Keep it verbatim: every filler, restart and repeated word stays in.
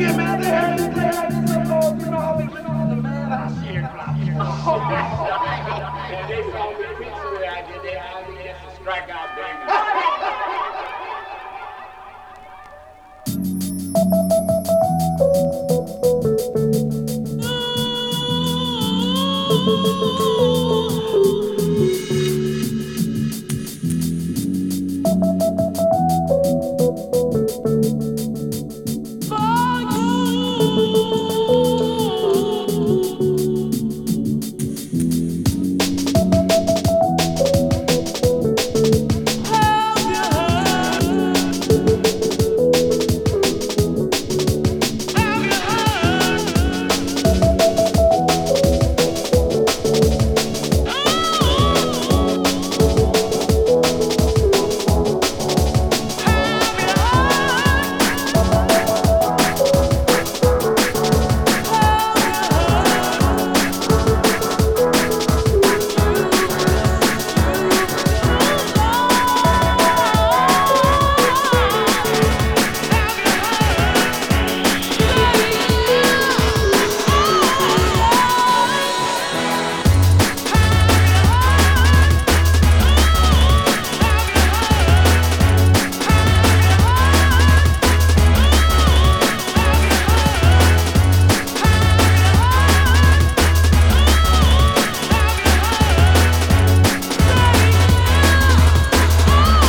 again, man. They heard me play like this before. You know how we went on the man. I see it, man. Yeah, they saw me picture where I did. They hired me as a strikeout, baby.